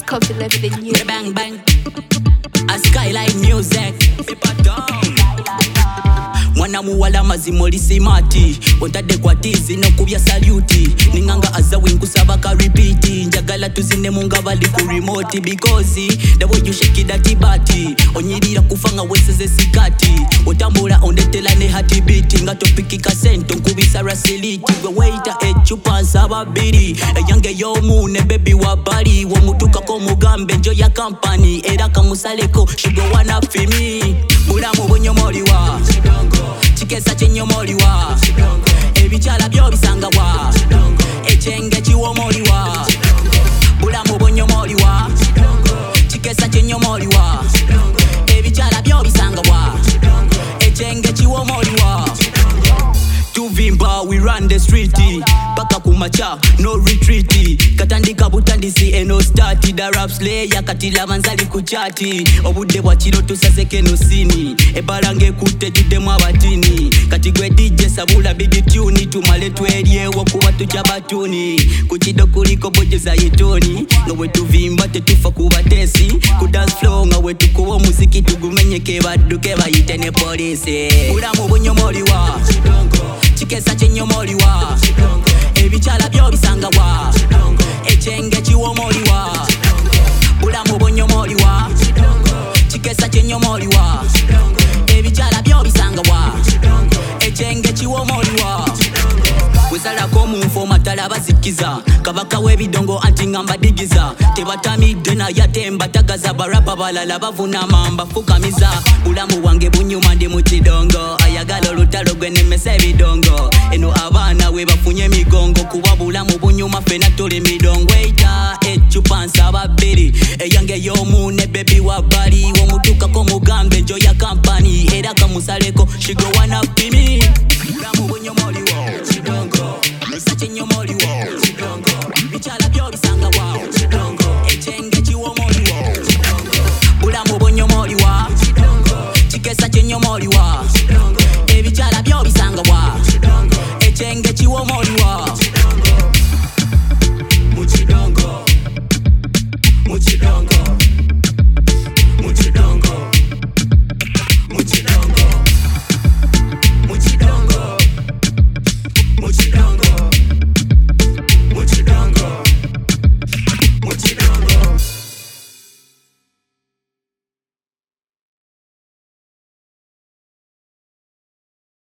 Coffee level in you. Bang bang. A skyline music. Mwana muwala mazima oli simati ontadde kwatizi nokubya saluti ninganga azawe nkusaba ka repeat njagala tuzine munga bali ku remote because the way you shake that body onyirira kufanga weseze sikati otambula ondetela ne heart beat nga topikika sento nkubisa rasiliti gwe waita echupa nsaba biri eyange y'omune baby wa bali womutuka ko mugambe njo ya company era kamusaleko she go wanna for me bulamu bunyomoliwa chikesa chenyomoliwa ebichala byo bisangawa echenge chiwomoliwa bulamu bunyomoliwa chikesa chenyomoliwa ebichala byo bisangawa echenge chiwomoliwa tuvimba we run the street paka kumacha no retreat katandika butandisi eno start da rap slayer katila manzali kuchati obudde bwa kiro tusaseke no sini ebalange kutejide mwa batini kati gwe DJ sabula big tune tumale twelyewo kuba tuja batuni kuchido kuliko bojeza yetoni no we tuvimba tetufa kuba tesi ku dance floor nga we tukuwa muziki tugumenyeke baduke bayite ne police ulamu bunyomoliwa chikesa chenyomoliwa ebichala byo bisangawa echenge chiwomoliwa bulamu bunyomoliwa chikesa chenyomoliwa ebichala byo bisangawa echenge chiwomoliwa wezalako munfo matala bazikiza kabaka w'ebidongo anti ngamba digiza tebatamidde naye ate mbatagaza barapa balala bavuna mamba fukamiza bulamu wange bunyuma ndi mu kidongo ayagala olutalo gwe nemesa ebidongo eno abaana we bafunye emigongo kuba bulamu bunyuma fena tuli midongo eita echupa nsaba bbiri eyange y'omune baby wa bali womutukako mugambe njo ya company era kamusaleko she go wanna be me bulamu bunyomoliwo kidongo chenyomoliwo kidongo bichala byo bisangawa kidongo echenge chiwomoliwo kidongo bulamu bunyomoliwa kidongo chikesa chenyomoliwa kidongo ebichala byo bisangawa kidongo echenge chiwomoliwa